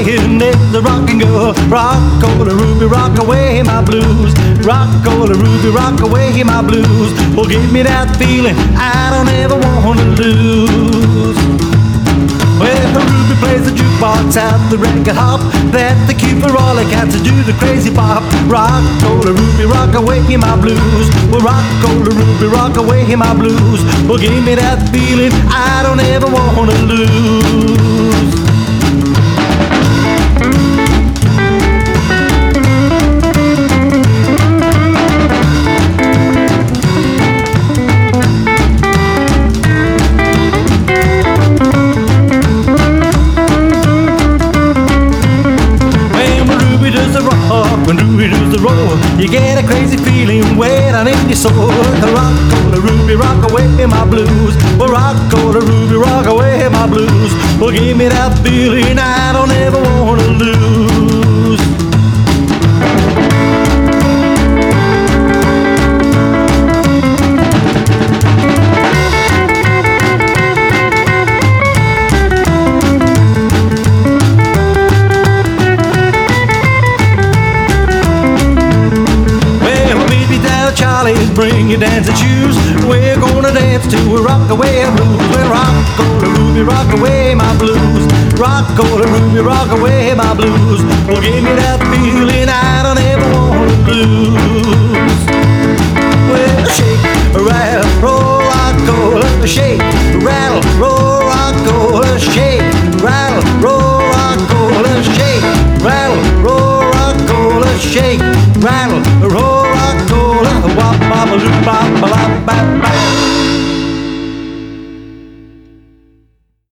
playing the rock and go. Rock, roller, Ruby, rock away my blues. Rock, roller, Ruby, rock away my blues. Well, give me that feeling I don't ever want to lose. Well, Ruby plays the jukebox at the record hop. That's the cue for all the cats to do the crazy pop. Rock, roller, Ruby, rock away my blues. Well, rock, roller, Ruby, rock away my blues. Well, give me that feeling I don't ever want to lose. When Ruby does the roll, you get a crazy feeling way down in your soul. Rock, roller, Ruby, rock away my blues. Well, rock, roller, Ruby, rock away my blues. Well, give me that feeling I don't ever want to lose. Charlie's bring your dancing shoes. We're gonna dance to a rock away blues. Well, rock, roller, Ruby, rock away my blues. Rock, roller, Ruby, rock away my blues. Well, give me that feeling I don't ever want to lose. Well, shake, rattle, roll, rock, roller, shake, rattle, roll, rock, roller, shake, rattle, roll, rock, roller, shake, rattle, roll, rock, roller, shake, rattle, roll.